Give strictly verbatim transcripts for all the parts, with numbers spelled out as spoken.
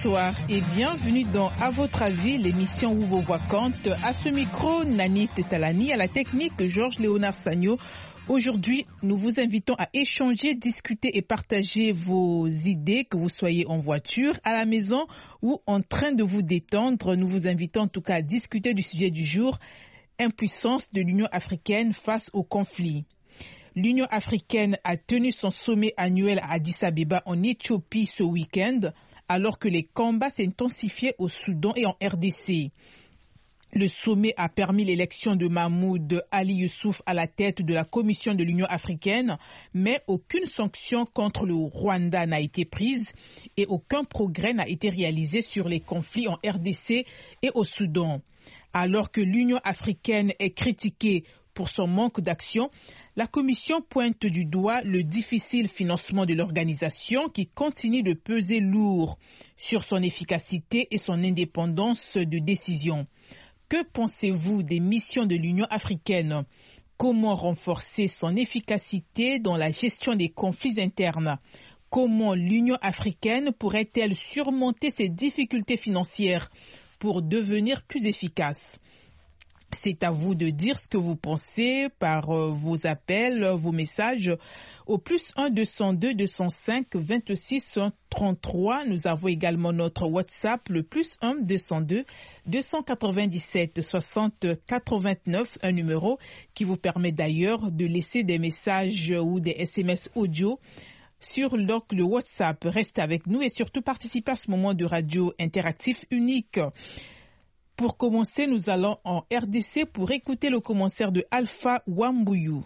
bonsoir et bienvenue dans À votre avis, l'émission où vos voix comptent. À ce micro, Nani Tetalani, à la technique, Georges Léonard Sagno. Aujourd'hui, nous vous invitons à échanger, discuter et partager vos idées, que vous soyez en voiture, à la maison ou en train de vous détendre. Nous vous invitons en tout cas à discuter du sujet du jour, impuissance de l'Union africaine face au conflit. L'Union africaine a tenu son sommet annuel à Addis Abeba en Éthiopie ce week-end, alors que les combats s'intensifiaient au Soudan et en R D C. Le sommet a permis l'élection de Mahmoud Ali Youssouf à la tête de la Commission de l'Union africaine, mais aucune sanction contre le Rwanda n'a été prise et aucun progrès n'a été réalisé sur les conflits en R D C et au Soudan. Alors que l'Union africaine est critiquée pour son manque d'action, la Commission pointe du doigt le difficile financement de l'organisation qui continue de peser lourd sur son efficacité et son indépendance de décision. Que pensez-vous des missions de l'Union africaine? Comment renforcer son efficacité dans la gestion des conflits internes? Comment l'Union africaine pourrait-elle surmonter ses difficultés financières pour devenir plus efficace? C'est à vous de dire ce que vous pensez par euh, vos appels, vos messages au plus un deux cent deux deux cent cinq vingt-six trente-trois. Nous avons également notre WhatsApp, le plus un deux cent deux deux cent quatre-vingt-dix-sept soixante quatre-vingt-neuf, un numéro qui vous permet d'ailleurs de laisser des messages ou des S M S audio sur donc, le WhatsApp. Restez avec nous et surtout participez à ce moment de radio interactif unique. Pour commencer, nous allons en R D C pour écouter le commentaire de Alpha Wambuyou.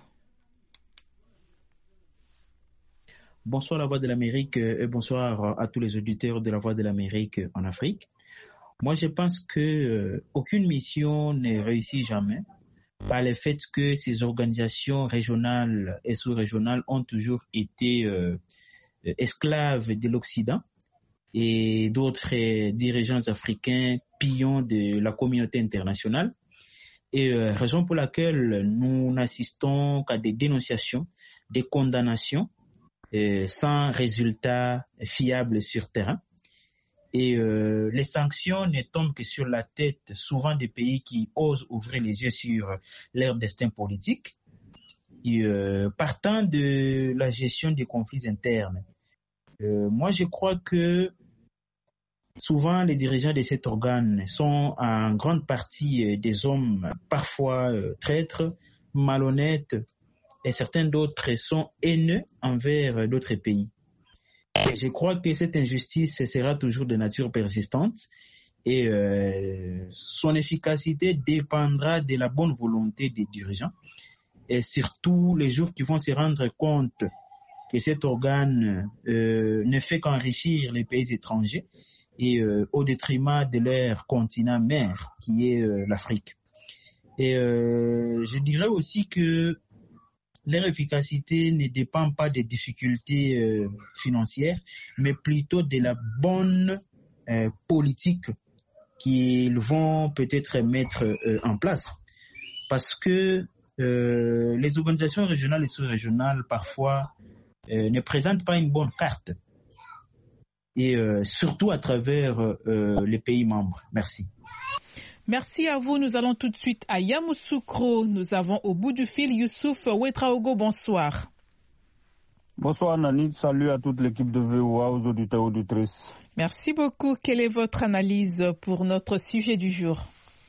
Bonsoir la Voix de l'Amérique et bonsoir à tous les auditeurs de la Voix de l'Amérique en Afrique. Moi, je pense que euh, aucune mission ne réussit jamais par le fait que ces organisations régionales et sous-régionales ont toujours été euh, esclaves de l'Occident et d'autres euh, dirigeants africains pillons de la communauté internationale. Et euh, raison pour laquelle nous n'assistons qu'à des dénonciations, des condamnations euh, sans résultat fiable sur terrain. Et euh, les sanctions ne tombent que sur la tête souvent des pays qui osent ouvrir les yeux sur leur destin politique. Et, euh, partant de la gestion des conflits internes, euh, moi je crois que souvent les dirigeants de cet organe sont en grande partie des hommes parfois traîtres, malhonnêtes, et certains d'autres sont haineux envers d'autres pays. Et je crois que cette injustice sera toujours de nature persistante et euh, son efficacité dépendra de la bonne volonté des dirigeants et surtout les jours qui vont se rendre compte que cet organe euh, ne fait qu'enrichir les pays étrangers et euh, au détriment de leur continent mère qui est euh, l'Afrique. Et euh, je dirais aussi que leur efficacité ne dépend pas des difficultés euh, financières, mais plutôt de la bonne euh, politique qu'ils vont peut-être mettre euh, en place. Parce que euh, les organisations régionales et sous-régionales, parfois, euh, ne présentent pas une bonne carte. Et euh, surtout à travers euh, les pays membres. Merci. Merci à vous. Nous allons tout de suite à Yamoussoukro. Nous avons au bout du fil Youssouf Ouetraogo. Bonsoir. Bonsoir Nani, salut à toute l'équipe de V O A, aux auditeurs et auditrices. Merci beaucoup. Quelle est votre analyse pour notre sujet du jour?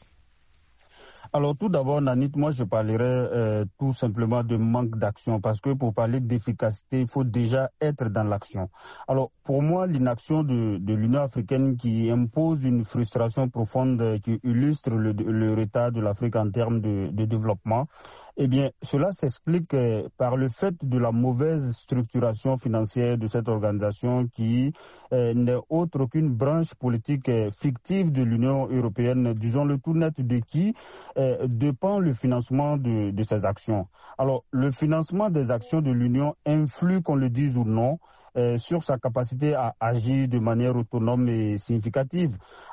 Alors tout d'abord, Nanit, moi je parlerai euh, tout simplement de manque d'action parce que pour parler d'efficacité, il faut déjà être dans l'action. Alors pour moi, l'inaction de, de l'Union africaine qui impose une frustration profonde qui illustre le, le retard de l'Afrique en termes de, de développement, eh bien cela s'explique par le fait de la mauvaise structuration financière de cette organisation qui euh, n'est autre qu'une branche politique euh, fictive de l'Union européenne, disons le tout net de qui euh, dépend le financement de, de ces actions. Alors le financement des actions de l'Union influe, qu'on le dise ou non, Euh, sur sa capacité à agir de manière autonome et significative. Alors,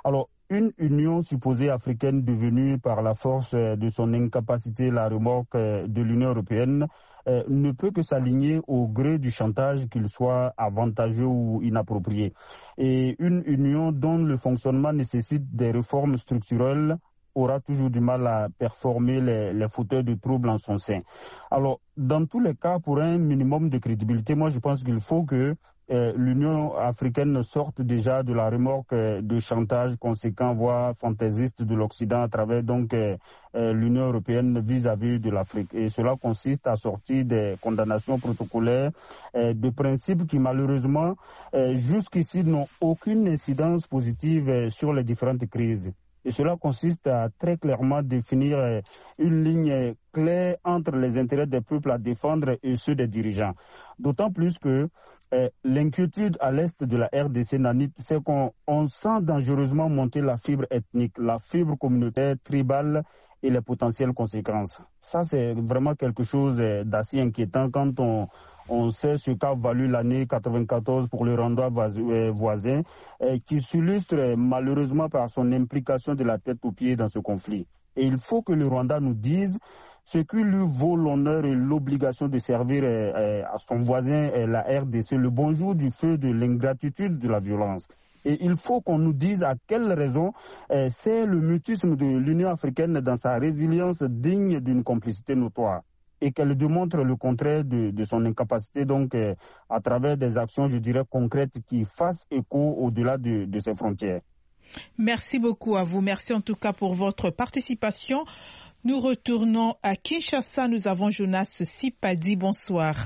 une union supposée africaine devenue par la force de son incapacité la remorque de l'Union européenne euh, ne peut que s'aligner au gré du chantage, qu'il soit avantageux ou inapproprié. Et une union dont le fonctionnement nécessite des réformes structurelles aura toujours du mal à performer les, les fauteurs de troubles en son sein. Alors, dans tous les cas, pour un minimum de crédibilité, moi je pense qu'il faut que euh, l'Union africaine sorte déjà de la remorque euh, de chantage conséquent, voire fantaisiste de l'Occident à travers donc euh, euh, l'Union européenne vis-à-vis de l'Afrique. Et cela consiste à sortir des condamnations protocolaires, euh, de principes qui malheureusement euh, jusqu'ici n'ont aucune incidence positive euh, sur les différentes crises. Et cela consiste à très clairement définir une ligne claire entre les intérêts des peuples à défendre et ceux des dirigeants. D'autant plus que euh, l'inquiétude à l'est de la R D C, Nanit, c'est qu'on on sent dangereusement monter la fibre ethnique, la fibre communautaire, tribale et les potentielles conséquences. Ça, c'est vraiment quelque chose d'assez inquiétant quand on... On sait ce qu'a valu l'année quatre-vingt-quatorze pour le Rwanda voisin, euh, qui s'illustre malheureusement par son implication de la tête aux pieds dans ce conflit. Et il faut que le Rwanda nous dise ce qui lui vaut l'honneur et l'obligation de servir euh, à son voisin, euh, la R D C, le bonjour du feu de l'ingratitude, de la violence. Et il faut qu'on nous dise à quelle raison euh, c'est le mutisme de l'Union africaine dans sa résilience digne d'une complicité notoire, et qu'elle démontre le contraire de, de son incapacité, donc euh, à travers des actions, je dirais, concrètes qui fassent écho au-delà de, de ses frontières. Merci beaucoup à vous. Merci en tout cas pour votre participation. Nous retournons à Kinshasa. Nous avons Jonas Sipadi. Bonsoir.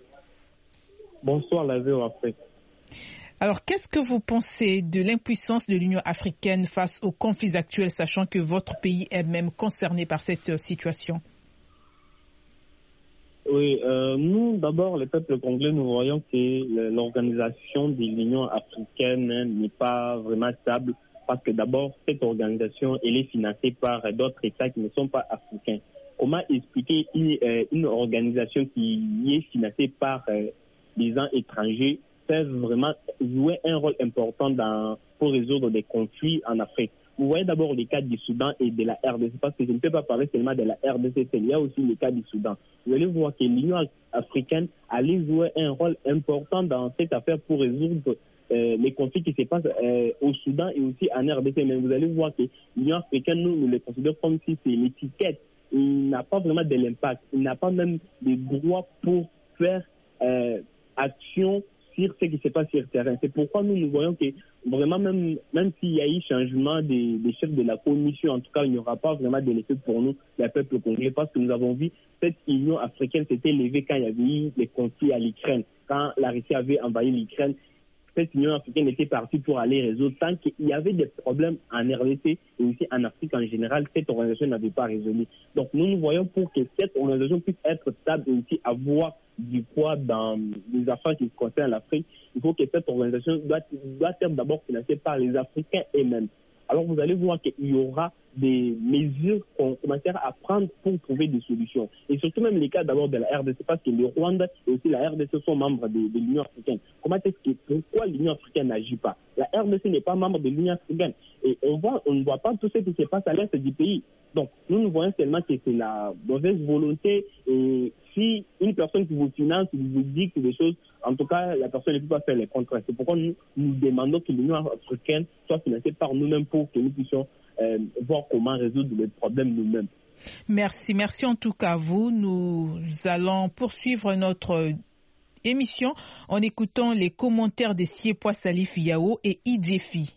Bonsoir, la V O Afrique. Alors, qu'est-ce que vous pensez de l'impuissance de l'Union africaine face aux conflits actuels, sachant que votre pays est même concerné par cette situation? Oui, euh, nous, d'abord, les peuples congolais, nous voyons que l'organisation de l'Union africaine n'est pas vraiment stable parce que d'abord, cette organisation, elle est financée par d'autres États qui ne sont pas africains. Comment expliquer une, euh, une organisation qui est financée par euh, des gens étrangers peuvent vraiment jouer un rôle important dans, pour résoudre des conflits en Afrique? Vous voyez d'abord les cas du Soudan et de la R D C, parce que je ne peux pas parler seulement de la R D C, il y a aussi les cas du Soudan. Vous allez voir que l'Union africaine allait jouer un rôle important dans cette affaire pour résoudre euh, les conflits qui se passent euh, au Soudan et aussi en R D C. Mais vous allez voir que l'Union africaine, nous, nous le considérons comme si c'est l'étiquette. Il n'a pas vraiment de l'impact. Il n'a pas même de droit pour faire euh, action sur ce qui se passe sur le terrain. C'est pourquoi nous, nous voyons que vraiment, même, même s'il y a eu changement des, des chefs de la commission, en tout cas, il n'y aura pas vraiment de l'effet pour nous, les peuples congolais, parce que nous avons vu cette Union africaine s'était levée quand il y avait eu les conflits à l'Ukraine, quand la Russie avait envahi l'Ukraine. Cette Union africaine était partie pour aller résoudre. Tant qu'il y avait des problèmes en R D C et aussi en Afrique en général, cette organisation n'avait pas résolu. Donc nous nous voyons pour que cette organisation puisse être stable et aussi avoir du poids dans les affaires qui concernent l'Afrique. Il faut que cette organisation doit, doit être d'abord financée par les Africains eux-mêmes. Alors vous allez voir qu'il y aura des mesures qu'on commencera à prendre pour trouver des solutions. Et surtout même les cas d'abord de la R D C, parce que le Rwanda et aussi la R D C sont membres de, de l'Union africaine. Comment est-ce que, pourquoi l'Union africaine n'agit pas? La R D C n'est pas membre de l'Union africaine. Et on voit, on ne voit pas tout ce qui se passe à l'est du pays. Donc, nous, nous voyons seulement que c'est la mauvaise volonté. Et si une personne qui vous finance, qui vous dicte des choses, en tout cas, la personne ne peut pas faire les contrats. C'est pourquoi nous, nous demandons que l'Union africaine soit financée par nous-mêmes pour que nous puissions euh, voir comment résoudre les problèmes nous-mêmes. Merci. Merci en tout cas à vous. Nous allons poursuivre notre émission en écoutant les commentaires de Siepwa Salif Yao et Idjefi.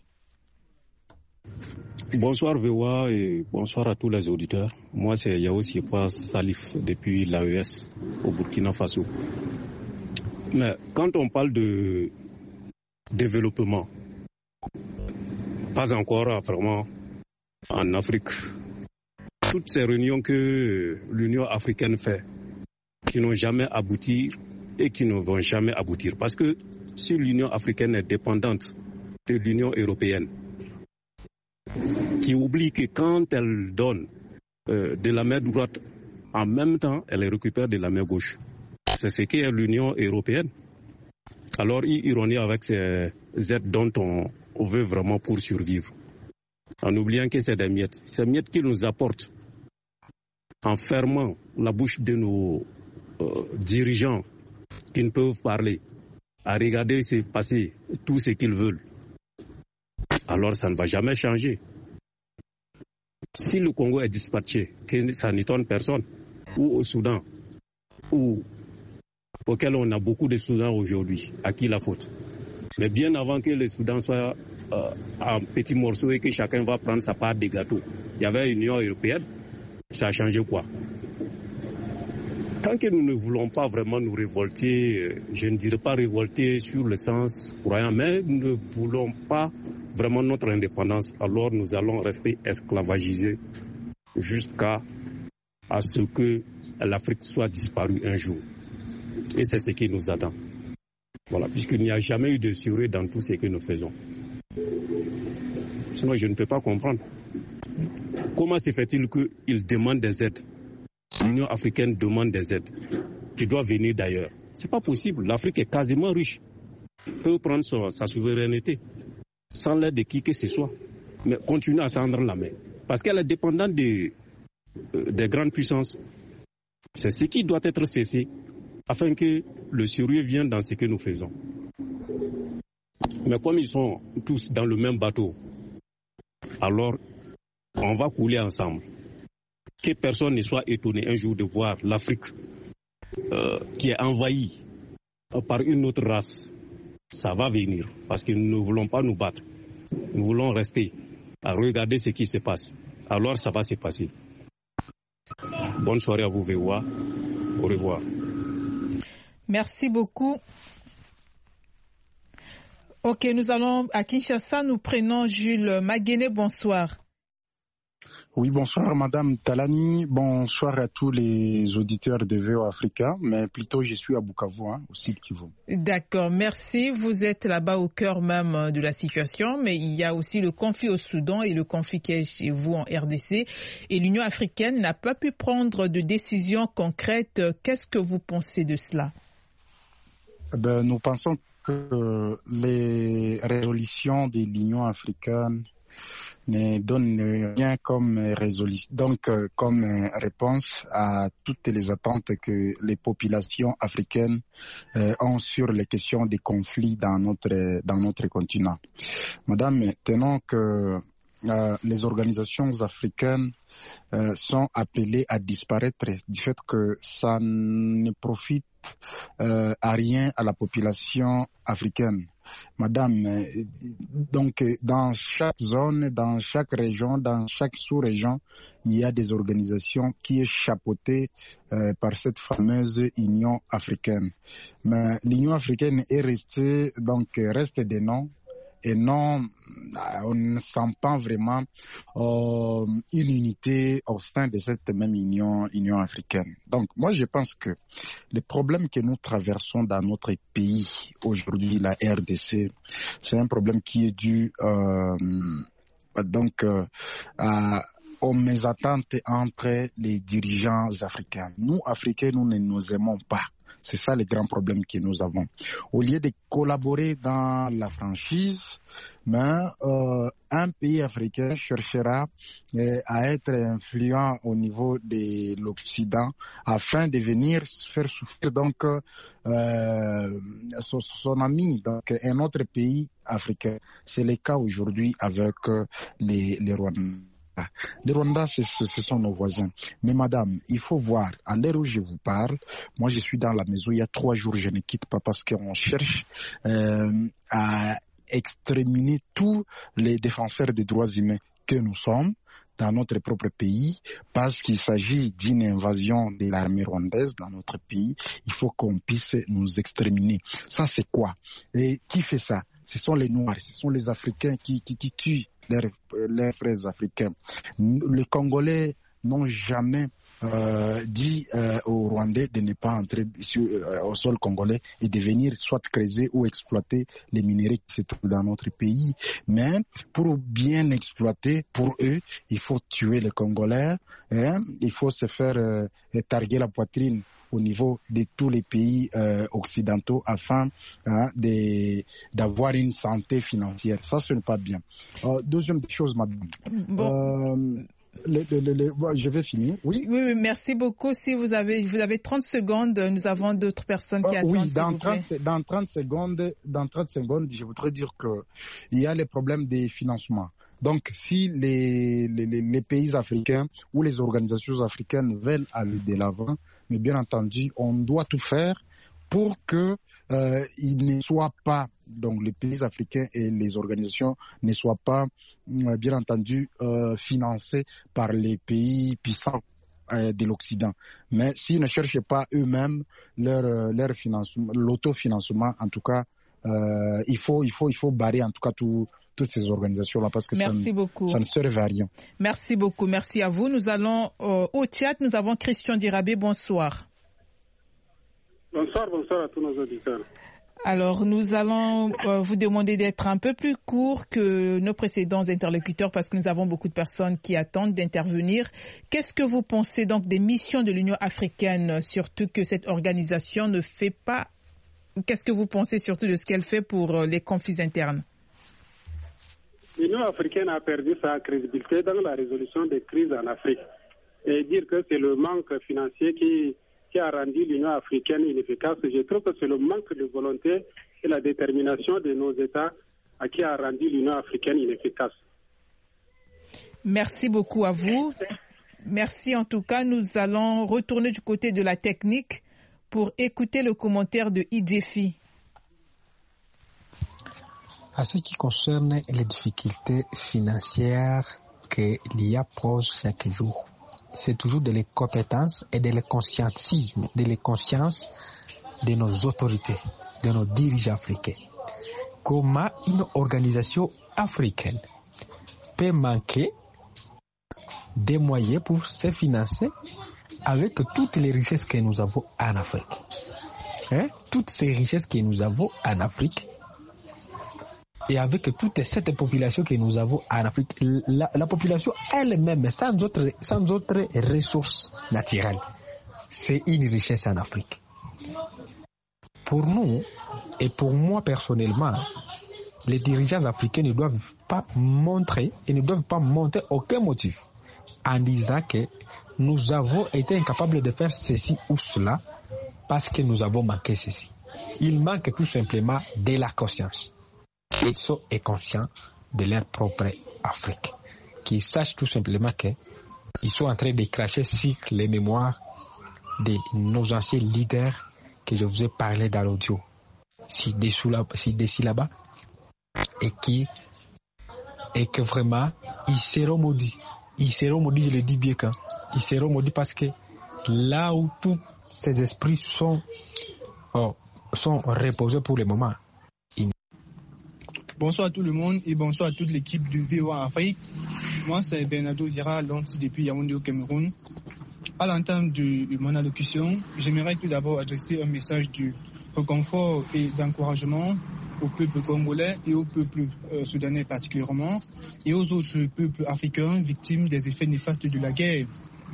Bonsoir V O A et bonsoir à tous les auditeurs. Moi c'est Yao Siepwa Salif depuis l'A E S au Burkina Faso. Mais quand on parle de développement, pas encore vraiment en Afrique, toutes ces réunions que l'Union africaine fait, qui n'ont jamais abouti et qui ne vont jamais aboutir. Parce que si l'Union africaine est dépendante de l'Union européenne, qui oublie que quand elle donne euh, de la main droite, en même temps, elle récupère de la main gauche. C'est ce qu'est l'Union européenne. Alors, ironie avec ces aides dont on, on veut vraiment pour survivre. en oubliant que c'est des miettes. Ces miettes qu'ils nous apportent en fermant la bouche de nos euh, dirigeants qui ne peuvent parler, à regarder se passer tout ce qu'ils veulent. Alors ça ne va jamais changer. Si le Congo est dispatché, que ça n'étonne personne, ou au Soudan, ou auquel on a beaucoup de Soudan aujourd'hui, à qui la faute? Mais bien avant que le Soudan soit euh, en petits morceaux et que chacun va prendre sa part des gâteaux, il y avait l'Union européenne, ça a changé quoi? Tant que nous ne voulons pas vraiment nous révolter, je ne dirais pas révolter sur le sens croyant, mais nous ne voulons pas vraiment notre indépendance, alors nous allons rester esclavagisés jusqu'à à ce que l'Afrique soit disparue un jour. Et c'est ce qui nous attend. Voilà, puisqu'il n'y a jamais eu de sérieux dans tout ce que nous faisons. Sinon, je ne peux pas comprendre. Comment se fait-il qu'ils demandent des aides? L'Union africaine demande des aides qui doivent venir d'ailleurs. Ce n'est pas possible. L'Afrique est quasiment riche. Elle peut prendre sa, sa souveraineté sans l'aide de qui que ce soit. Mais continuer à tendre la main. Parce qu'elle est dépendante des, euh, des grandes puissances. C'est ce qui doit être cessé afin que le sérieux vienne dans ce que nous faisons. Mais comme ils sont tous dans le même bateau, alors on va couler ensemble. Que personne ne soit étonné un jour de voir l'Afrique euh, qui est envahie euh, par une autre race. Ça va venir parce que nous ne voulons pas nous battre. Nous voulons rester à regarder ce qui se passe. Alors ça va se passer. Bonne soirée à vous, V O A. Au revoir. Merci beaucoup. Ok, nous allons à Kinshasa. Nous prenons Jules Maguéné. Bonsoir. Oui, bonsoir Madame Talani, bonsoir à tous les auditeurs de V O Africa, mais plutôt je suis à Bukavu, hein, au sud Kivu. D'accord, merci. Vous êtes là-bas au cœur même de la situation, mais il y a aussi le conflit au Soudan et le conflit qui est chez vous en R D C. Et l'Union africaine n'a pas pu prendre de décision concrète. Qu'est-ce que vous pensez de cela? Ben, nous pensons que les résolutions de l'Union africaine ne donne rien comme résolution, donc euh, comme euh, réponse à toutes les attentes que les populations africaines euh, ont sur les questions des conflits dans notre dans notre continent. Madame, tenons que euh, les organisations africaines euh, sont appelées à disparaître du fait que ça ne profite euh, à rien à la population africaine. Madame, donc dans chaque zone, dans chaque région, dans chaque sous-région, il y a des organisations qui sont chapeautées euh, par cette fameuse Union africaine. Mais l'Union africaine est restée, donc reste des noms. Et non, on ne sent pas vraiment euh, une unité au sein de cette même Union, Union africaine. Donc, moi, je pense que les problèmes que nous traversons dans notre pays aujourd'hui, la R D C, c'est un problème qui est dû euh, donc euh, à aux mésattentes entre les dirigeants africains. Nous, Africains, nous ne nous aimons pas. C'est ça le grand problème que nous avons. Au lieu de collaborer dans la franchise, mais euh, un pays africain cherchera euh, à être influent au niveau de l'Occident afin de venir faire souffrir donc euh, son, son ami, donc un autre pays africain. C'est le cas aujourd'hui avec les, les Rwandais. Les Rwandais, ce, ce sont nos voisins. Mais madame, il faut voir, à l'heure où je vous parle, moi je suis dans la maison, il y a trois jours, je ne quitte pas parce qu'on cherche euh, à exterminer tous les défenseurs des droits humains que nous sommes dans notre propre pays, parce qu'il s'agit d'une invasion de l'armée rwandaise dans notre pays. Il faut qu'on puisse nous exterminer. Ça, c'est quoi? Et qui fait ça? Ce sont les Noirs, ce sont les Africains qui, qui, qui tuent leurs, leurs frères africains. Les Congolais n'ont jamais euh, dit euh, aux Rwandais de ne pas entrer sur, euh, au sol congolais et de venir soit creuser ou exploiter les minéraux qui se trouvent dans notre pays. Mais pour bien exploiter, pour eux, il faut tuer les Congolais, hein, il faut se faire euh, targuer la poitrine au niveau de tous les pays euh, occidentaux afin hein, de, d'avoir une santé financière. Ça, ce n'est pas bien. Euh, deuxième chose, madame. Bon. Euh, le, le, le, le, je vais finir. Oui. Oui, oui, merci beaucoup. Si vous avez, vous avez trente secondes, nous avons d'autres personnes qui euh, attendent. Oui, dans trente, dans trente secondes, dans trente secondes, je voudrais dire que il y a les problèmes des financements. Donc, si les, les, les pays africains ou les organisations africaines veulent aller de l'avant, mais bien entendu, on doit tout faire pour que euh, il ne soit pas, donc les pays africains et les organisations ne soient pas, euh, bien entendu, euh, financés par les pays puissants euh, de l'Occident. Mais s'ils ne cherchent pas eux-mêmes leur, leur financement, l'autofinancement, en tout cas, euh, il faut, il faut, il faut barrer en tout cas tout. toutes ces organisations-là parce que Merci ça, beaucoup. ça ne servait à rien. Merci beaucoup. Merci à vous. Nous allons euh, au Tchad. Nous avons Christian Dirabé. Bonsoir. Bonsoir, bonsoir à tous nos auditeurs. Alors, nous allons euh, vous demander d'être un peu plus court que nos précédents interlocuteurs parce que nous avons beaucoup de personnes qui attendent d'intervenir. Qu'est-ce que vous pensez donc des missions de l'Union africaine, surtout que cette organisation ne fait pas... Qu'est-ce que vous pensez surtout de ce qu'elle fait pour euh, les conflits internes? L'Union africaine a perdu sa crédibilité dans la résolution des crises en Afrique. Et dire que c'est le manque financier qui, qui a rendu l'Union africaine inefficace, je trouve que c'est le manque de volonté et la détermination de nos États qui a rendu l'Union africaine inefficace. Merci beaucoup à vous. Merci en tout cas. Nous allons retourner du côté de la technique pour écouter le commentaire de Idjefi. À ce qui concerne les difficultés financières que l'I A pose chaque jour, c'est toujours de les compétences et de les conscientisme, de les consciences de nos autorités, de nos dirigeants africains. Comment une organisation africaine peut manquer des moyens pour se financer avec toutes les richesses que nous avons en Afrique. Hein? Toutes ces richesses que nous avons en Afrique, et avec toute cette population que nous avons en Afrique, la, la population elle-même, sans autre, sans autre ressources naturelles, c'est une richesse en Afrique. Pour nous, et pour moi personnellement, les dirigeants africains ne doivent pas montrer et ne doivent pas monter aucun motif en disant que nous avons été incapables de faire ceci ou cela parce que nous avons manqué ceci. Il manque tout simplement de la conscience. Ils sont conscients de leur propre Afrique. Qu'ils sachent tout simplement qu'ils sont en train de cracher sur les mémoires de nos anciens leaders que je vous ai parlé dans l'audio. Si dessous là, si d'ici là-bas, et qui, et que vraiment, ils seront maudits. Ils seront maudits, je le dis bien quand. Ils seront maudits parce que là où tous ces esprits sont, oh, sont reposés pour le moment. Bonsoir à tout le monde et bonsoir à toute l'équipe du V O A Afrique. Moi, c'est Bernardo Vira, Lanti depuis Yaoundé au Cameroun. À l'entame de mon allocution, j'aimerais tout d'abord adresser un message de réconfort et d'encouragement au peuple congolais et au peuple euh, soudanais particulièrement, et aux autres peuples africains victimes des effets néfastes de la guerre.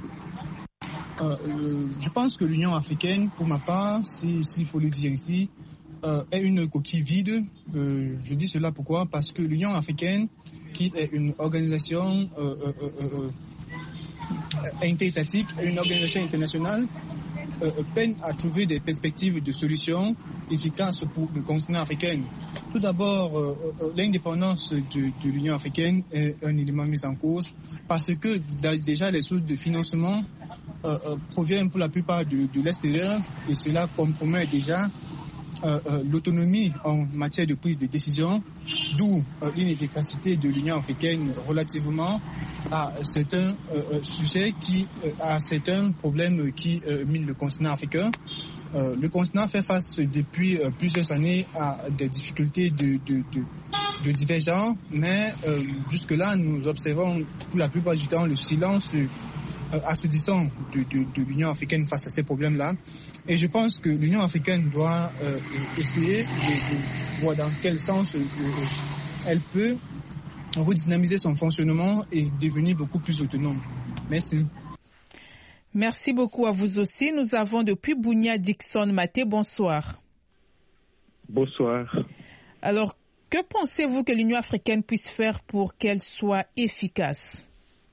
Euh, euh, je pense que l'Union africaine, pour ma part, s'il si, faut le dire ici, euh, est une coquille vide. Euh, je dis cela pourquoi? Parce que l'Union africaine, qui est une organisation euh, euh, euh, euh, interétatique, une organisation internationale, euh, peine à trouver des perspectives de solutions efficaces pour le continent africain. Tout d'abord, euh, euh, l'indépendance de, de l'Union africaine est un élément mis en cause parce que déjà les sources de financement euh, euh, proviennent pour la plupart de, de l'extérieur et cela compromet déjà euh, euh, l'autonomie en matière de prise de décision, d'où euh, l'inefficacité de l'Union africaine relativement à certains euh, sujets qui, euh, à certains problèmes qui euh, minent le continent africain. Euh, le continent fait face depuis euh, plusieurs années à des difficultés de, de, de, de divers genres, mais euh, jusque-là, nous observons pour la plupart du temps le silence euh, assourdissant de, de, de l'Union africaine face à ces problèmes-là. Et je pense que l'Union africaine doit euh, essayer de, de voir dans quel sens euh, elle peut redynamiser son fonctionnement et devenir beaucoup plus autonome. Merci. Merci beaucoup à vous aussi. Nous avons depuis Bunia Dixon Maté. Bonsoir. Bonsoir. Alors, que pensez-vous que l'Union africaine puisse faire pour qu'elle soit efficace?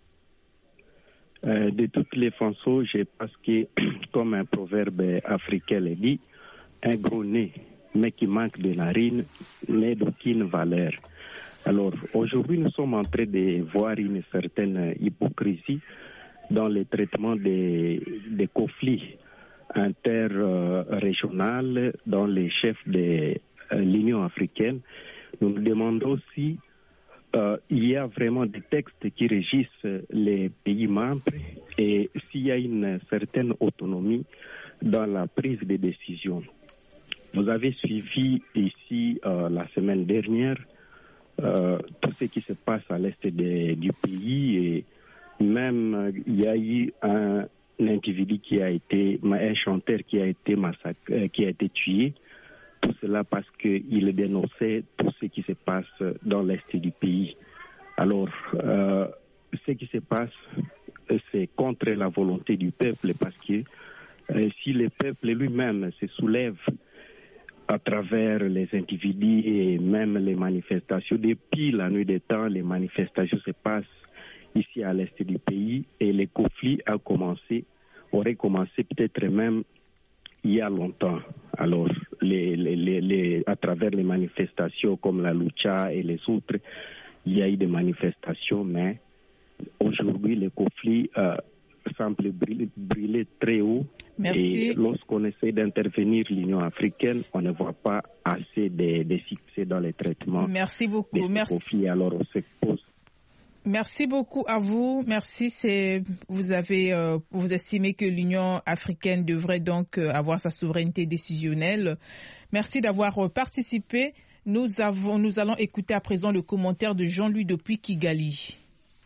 Euh, de toutes les façons, je pense que, comme un proverbe africain le dit, un gros nez, mais qui manque de narine, n'est d'aucune valeur. Alors, aujourd'hui, nous sommes en train de voir une certaine hypocrisie dans le traitement des, des conflits interrégionaux dans les chefs de euh, l'Union africaine. Nous nous demandons aussi Euh, il y a vraiment des textes qui régissent les pays membres et s'il y a une certaine autonomie dans la prise de décision. Vous avez suivi ici euh, la semaine dernière euh, tout ce qui se passe à l'est de, du pays et même euh, il y a eu un, un individu qui a été, un chanteur qui a été massacré, qui a été tué. Tout cela parce qu'il dénonçait tout ce qui se passe dans l'est du pays. Alors, euh, ce qui se passe, c'est contre la volonté du peuple parce que euh, si le peuple lui-même se soulève à travers les individus et même les manifestations, depuis la nuit des temps, les manifestations se passent ici à l'est du pays et les conflits a commencé, auraient commencé peut-être même il y a longtemps. Alors, les, les, les, les, à travers les manifestations comme la Lucha et les autres, il y a eu des manifestations, mais aujourd'hui, le conflit euh, semble brûler, brûler très haut. Merci. Et lorsqu'on essaie d'intervenir l'Union africaine, on ne voit pas assez de, de succès dans les traitements. Merci beaucoup. De Merci. Conflits. Alors, on se pose. Merci beaucoup à vous. Merci. C'est vous avez euh, vous estimez que l'Union africaine devrait donc euh, avoir sa souveraineté décisionnelle. Merci d'avoir euh, participé. Nous avons nous allons écouter à présent le commentaire de Jean-Louis depuis Kigali.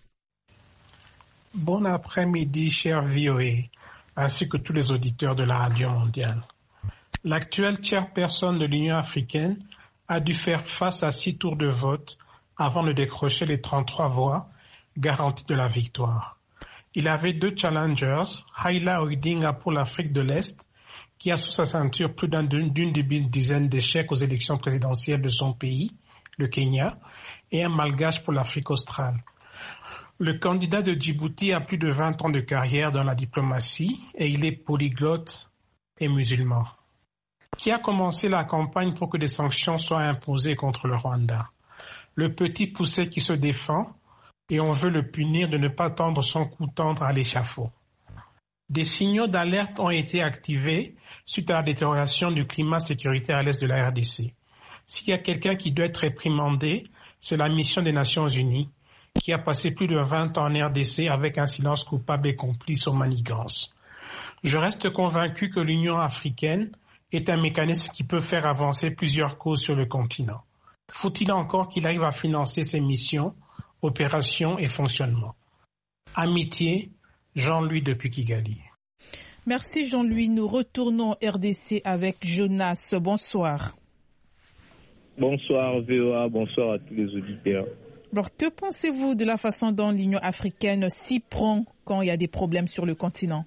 Bon après-midi, cher V O A, ainsi que tous les auditeurs de la radio mondiale. L'actuel chairperson de l'Union africaine a dû faire face à six tours de vote avant de décrocher les trente-trois voix garanties de la victoire. Il avait deux challengers, Haïla Odinga pour l'Afrique de l'Est, qui a sous sa ceinture plus d'une dizaine d'échecs aux élections présidentielles de son pays, le Kenya, et un malgache pour l'Afrique australe. Le candidat de Djibouti a plus de vingt ans de carrière dans la diplomatie et il est polyglotte et musulman, qui a commencé la campagne pour que des sanctions soient imposées contre le Rwanda. Le petit poussé qui se défend et on veut le punir de ne pas tendre son cou tendre à l'échafaud. Des signaux d'alerte ont été activés suite à la détérioration du climat sécuritaire à l'est de la R D C. S'il y a quelqu'un qui doit être réprimandé, c'est la mission des Nations Unies qui a passé plus de vingt ans en R D C avec un silence coupable et complice aux manigances. Je reste convaincu que l'Union africaine est un mécanisme qui peut faire avancer plusieurs causes sur le continent. Faut-il encore qu'il arrive à financer ses missions, opérations et fonctionnements. Amitié, Jean-Louis depuis Kigali. Merci Jean-Louis. Nous retournons R D C avec Jonas. Bonsoir. Bonsoir V O A, bonsoir à tous les auditeurs. Alors, que pensez-vous de la façon dont l'Union africaine s'y prend quand il y a des problèmes sur le continent?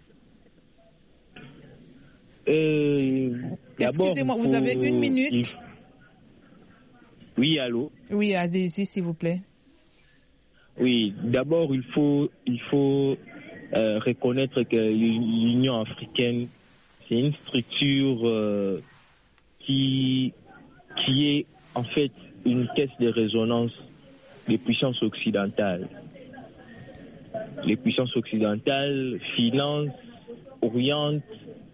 euh, Excusez-moi, vous avez une minute. Oui, allô? Oui, allez-y, s'il vous plaît. Oui, d'abord, il faut, il faut euh, reconnaître que l'Union africaine, c'est une structure euh, qui, qui est en fait une caisse de résonance des puissances occidentales. Les puissances occidentales financent, orientent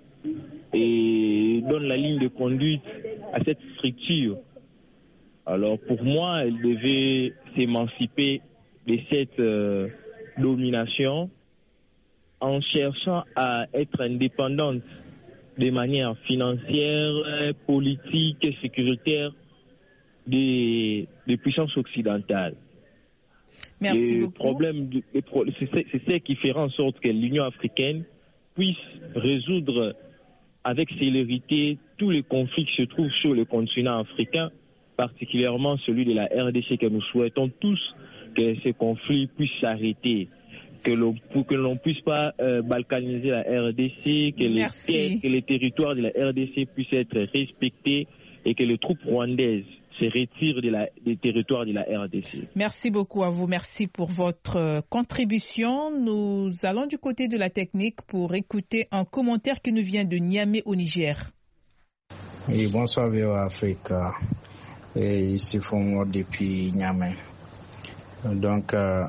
et donnent la ligne de conduite à cette structure. Alors pour moi, elle devait s'émanciper de cette euh, domination en cherchant à être indépendante de manière financière, politique et sécuritaire des, des puissances occidentales. Merci le beaucoup. Problème du, le pro, c'est, c'est ce qui fera en sorte que l'Union africaine puisse résoudre avec célérité tous les conflits qui se trouvent sur le continent africain, particulièrement celui de la R D C, que nous souhaitons tous que ces conflits puissent s'arrêter, que l'on, pour que l'on ne puisse pas euh, balkaniser la R D C, que les, terres, que les territoires de la R D C puissent être respectés et que les troupes rwandaises se retirent de la, des territoires de la R D C. Merci beaucoup à vous. Merci pour votre contribution. Nous allons du côté de la technique pour écouter un commentaire qui nous vient de Niamey au Niger. Oui, bonsoir V O Afrique. Et ici Fongo depuis Niamey. Donc, euh,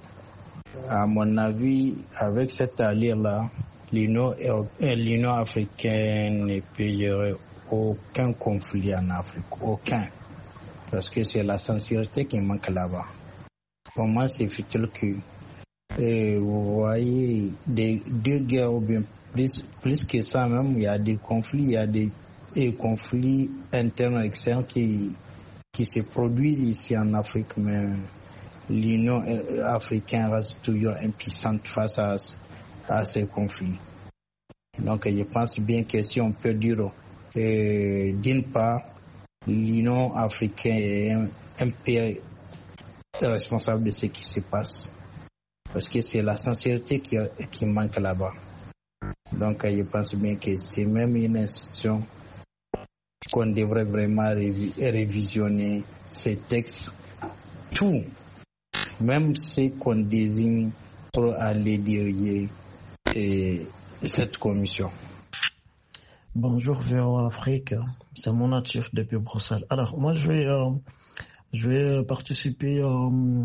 à mon avis, avec cette allure-là, l'Union, l'Union africaine ne peut gérer aucun conflit en Afrique. Aucun. Parce que c'est la sincérité qui manque là-bas. Pour moi, c'est futile que et vous voyez des, deux guerres ou bien plus, plus que ça même, il y a des conflits, il y a des, des conflits internes et externes qui, qui se produisent ici en Afrique, mais l'Union africaine reste toujours impuissante face à, à ces conflits. Donc je pense bien que si on peut dire, euh, d'une part, l'Union africaine est un, un peu responsable de ce qui se passe. Parce que c'est la sincérité qui, qui manque là-bas. Donc je pense bien que c'est même une institution qu'on devrait vraiment révi- révisionner ces textes, tout, même ce qu'on désigne pour aller diriger et, cette commission. Bonjour V O Afrique, c'est mon natif depuis Bruxelles. Alors moi je vais, euh, je vais participer euh,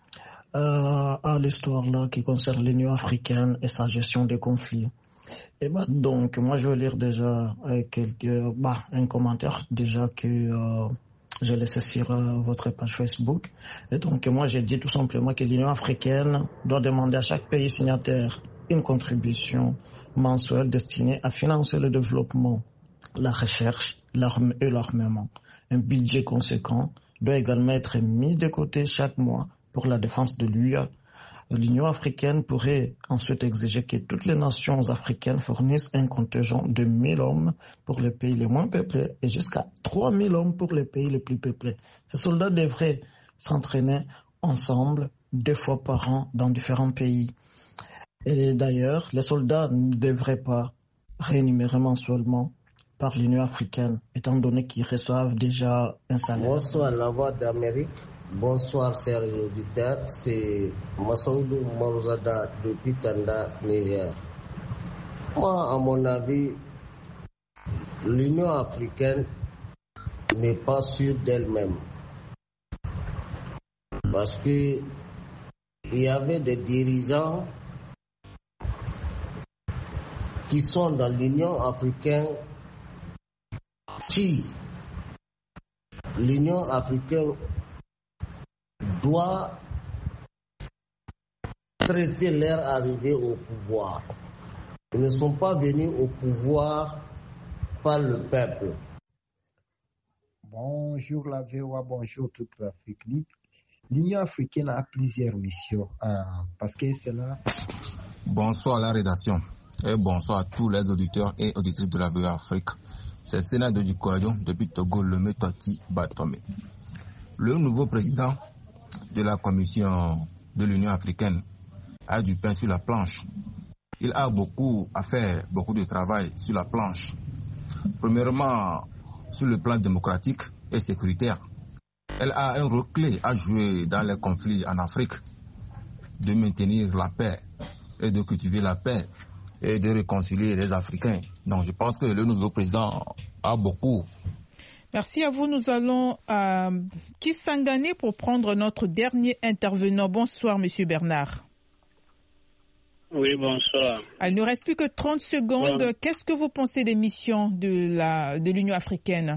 à, à l'histoire là qui concerne l'Union africaine et sa gestion des conflits. Et bah, donc moi je vais lire déjà euh, quelques, bah, un commentaire déjà que euh, j'ai laissé sur euh, votre page Facebook. Et donc moi j'ai dit tout simplement que l'Union africaine doit demander à chaque pays signataire une contribution mensuelle destinée à financer le développement, la recherche l'arme et l'armement. Un budget conséquent doit également être mis de côté chaque mois pour la défense de l'U E. L'Union africaine pourrait ensuite exiger que toutes les nations africaines fournissent un contingent de mille hommes pour les pays les moins peuplés et jusqu'à trois mille hommes pour les pays les plus peuplés. Ces soldats devraient s'entraîner ensemble deux fois par an dans différents pays. Et d'ailleurs, les soldats ne devraient pas rémunérer mensuellement par l'Union africaine, étant donné qu'ils reçoivent déjà un salaire. Bonsoir, la voix d'Amérique. Bonsoir, chers auditeurs. C'est Massoudou Marouzada depuis Tanda, Niger. Moi, à mon avis, l'Union africaine n'est pas sûre d'elle-même. Parce que il y avait des dirigeants qui sont dans l'Union africaine qui, l'Union africaine doit traiter leur arrivée au pouvoir. Ils ne sont pas venus au pouvoir par le peuple. Bonjour la V O A, bonjour toute l'Afrique. L'Union africaine a plusieurs missions hein, parce que c'est là. Bonsoir à la rédaction et bonsoir à tous les auditeurs et auditrices de la V O A Afrique. C'est Sénat de Dukwadion depuis Togo, le Metati Batome. Le nouveau président de la Commission de l'Union africaine a du pain sur la planche. Il a beaucoup à faire, beaucoup de travail sur la planche. Premièrement, sur le plan démocratique et sécuritaire. Elle a un rôle clé à jouer dans les conflits en Afrique, de maintenir la paix et de cultiver la paix et de réconcilier les Africains. Donc je pense que le nouveau président a beaucoup. Merci à vous. Nous allons à Kisangani pour prendre notre dernier intervenant. Bonsoir, Monsieur Bernard. Oui, bonsoir. Il ne reste plus que trente secondes. Bon. Qu'est-ce que vous pensez des missions de la de l'Union africaine?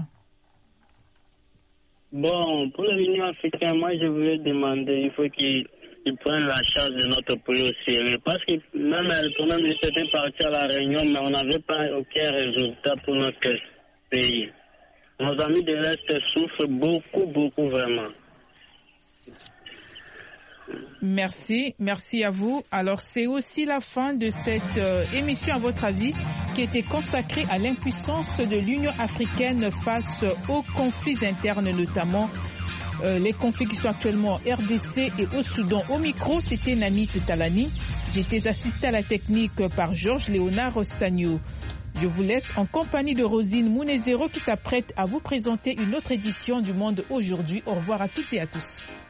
Bon, pour l'Union africaine, moi je voulais demander, il faut qu'ils prennent la charge de notre pays au sérieux. Parce que même le ministre était parti à la réunion, mais on n'avait pas aucun résultat pour notre pays. Nos amis de l'Est souffrent beaucoup, beaucoup vraiment. Merci, merci à vous. Alors, c'est aussi la fin de cette euh, émission, à votre avis, qui était consacrée à l'impuissance de l'Union africaine face aux conflits internes, notamment euh, les conflits qui sont actuellement en R D C et au Soudan. Au micro, c'était Nanit Talani. J'étais assistée à la technique par Georges Léonard Sagno. Je vous laisse en compagnie de Rosine Mounezero qui s'apprête à vous présenter une autre édition du Monde aujourd'hui. Au revoir à toutes et à tous.